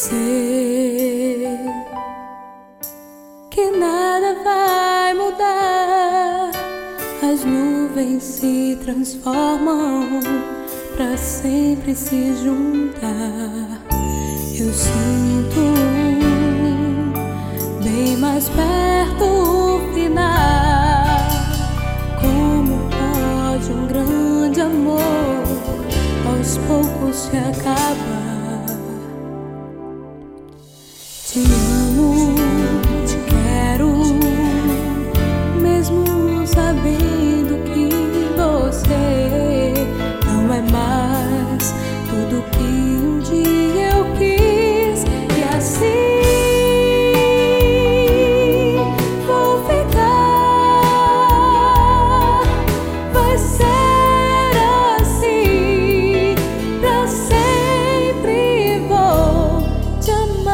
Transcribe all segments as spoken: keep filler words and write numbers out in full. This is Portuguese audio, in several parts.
sei que nada vai mudar. As nuvens se transformam pra sempre se juntar. Eu sinto bem mais perto o final. Como pode um grande amor aos poucos se acabar? Te amo, te quero, mesmo sabendo que você não é mais tudo que um dia eu quis. E assim vou ficar, vai ser assim pra sempre. Vou te amar.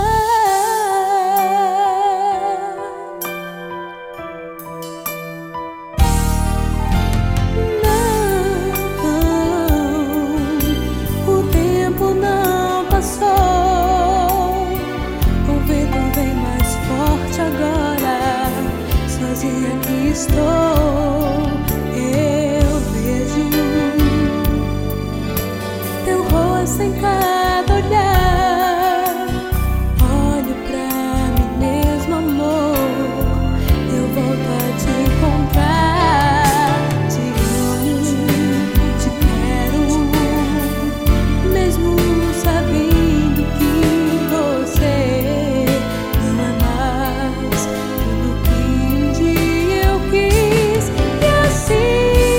Aqui estou, eu vejo teu rosto em cada olhar. Olho pra mim mesmo, amor, eu volto a te encontrar. Te amo, te quero, mesmo sabendo que você não é mais tudo que um dia eu quis. E assim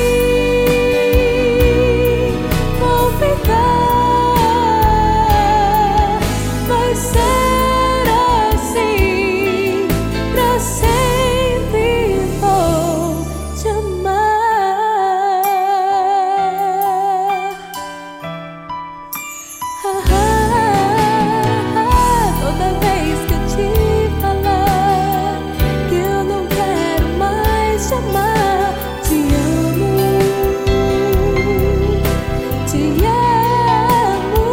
vou ficar, vai ser assim pra sempre. Vou te amar. Ah, ah, ah, toda vez que eu te falar que eu não quero mais te amar, te amo, te amo.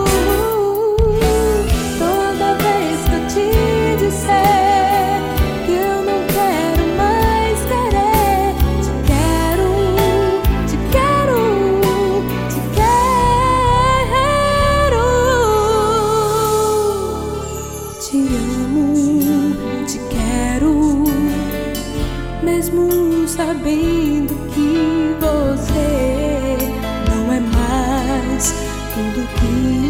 Toda vez que eu te disser que eu não quero mais querer, te quero, te quero, te quero. Te amo, te quero, mesmo sabendo que você não é mais tudo que